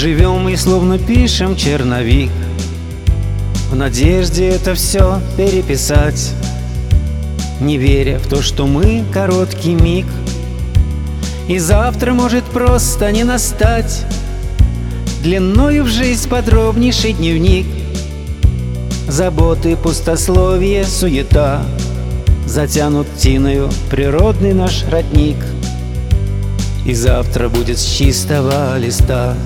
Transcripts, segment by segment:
Живем и словно пишем черновик, в надежде это все переписать, не веря в то, что мы короткий миг, и завтра может просто не настать. Длиною в жизнь подробнейший дневник, заботы, пустословие, суета затянут тиною природный наш родник, и завтра будет с чистого листа.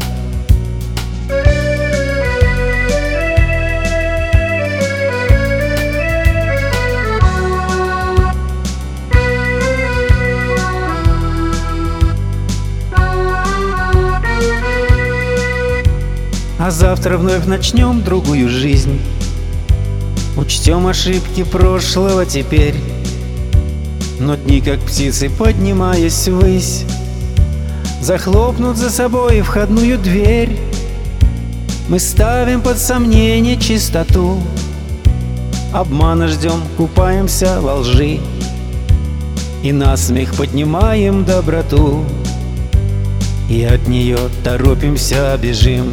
А завтра вновь начнем другую жизнь, учтем ошибки прошлого теперь, но дни, как птицы, поднимаясь ввысь, захлопнут за собой входную дверь. Мы ставим под сомнение чистоту, обмана ждем, купаемся во лжи, и насмех поднимаем доброту, и от нее торопимся, бежим.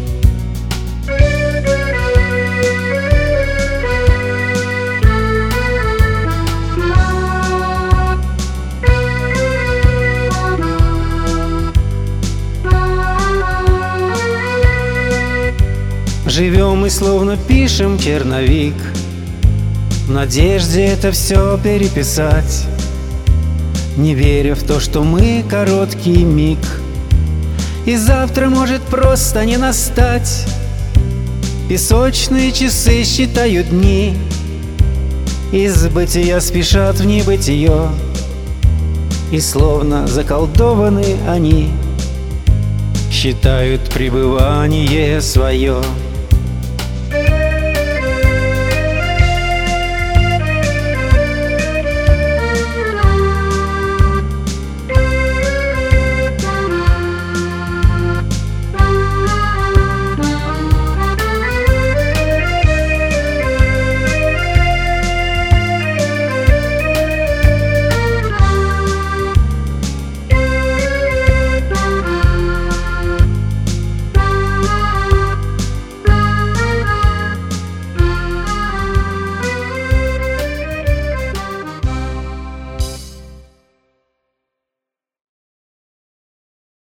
Живем и словно пишем черновик, в надежде это все переписать, не веря в то, что мы короткий миг, и завтра может просто не настать. Песочные часы считают дни, из бытия спешат в небытие, и словно заколдованы они считают пребывание свое.